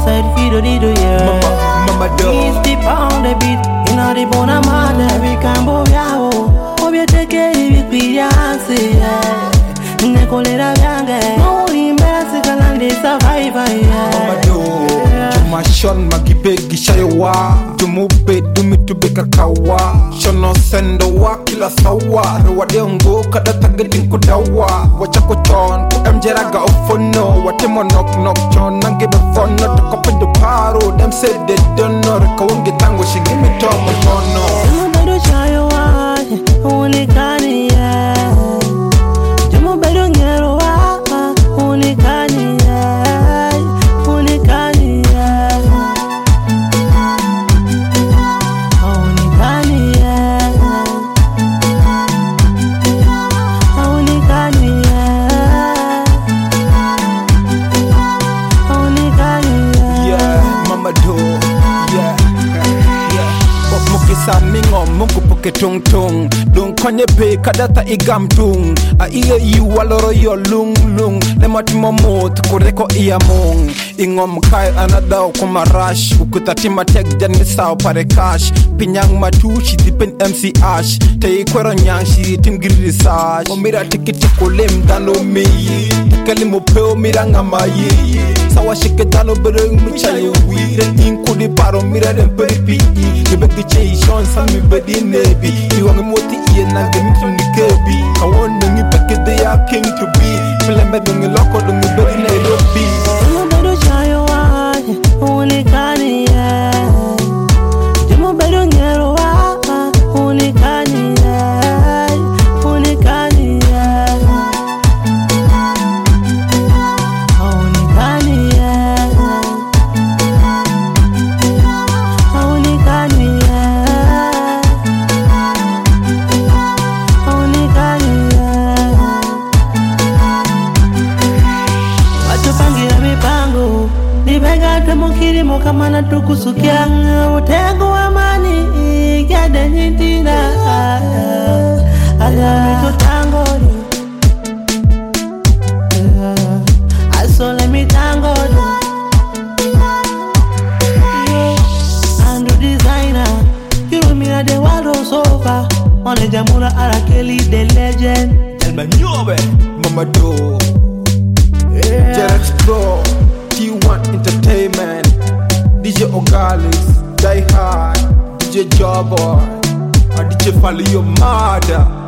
said fido dido yeah. Mama do. He's deep on the beat, in all the bona mada. We can bo yao, obye take it with Beyonce yeah. Nekolera vyange, mauri mbesi kalandi survivor yeah. Mama do. Juma shon magibegi shayowa, jumube dumitubeka kawa. Shono sendo wa kila sawa, rewade ungo kada tagedin kudawa. Wachako chon ku mjeraga ofono, watemo knock knock chon nangebe fono. Tokope do paro, them say they don't know. Rekaunge tango shigimi tomo tono. Jumubedo shayowa, unikani yeah. Jumubedo ngero wa, unikani yeah. Unikani yeah. Unikani yeah. Unikani yeah. Unikani yeah. Yeah, mama do. Yeah, yeah. Bok mukisa mingo mungu poke tung tung. Dung konye pe kadata igam tung. A iye yu waloro yo lung lung. Lemati momot kureko iya mung. Ingom kai anadao kumarash. Ukutatima tek jani sao pare cash. Pinyang matushi dipen MC Ash. Te ikwero nyang shi tingiri sash. Omira tikiti kulem dano meyi. Tikali mopeo mira ngamayi. Sawa shike dano bereng michaye wi. Den inkudi paro mira den peripi. Gebeki chei shon sami bedi nebi. Iwangi moti iye nange mitu nikebi. Kawon nungi peke de ya king to be. Filembe dungi loko dungi bedi Nairobi. Jumubedo shayowa, unikani yeah. Jumubedo ngero wa, unikani yeah. Unikani yeah. Unikani yeah. Unikani yeah. Unikani yeah. Watupangira mipango, nibega temukirimo kama natukusukia. Utego wa mani, gade nitina. Agami tutangoni, asole mitangoni. Andrew designer, you know me at the world sofa. On the Jamura Arakeli, the legend. Tell me nyobe, mama do. Yeah. Jerex Pro, T1 Entertainment, DJ Ogalis, Die Hard, DJ Jawboy, and DJ Fali your mother.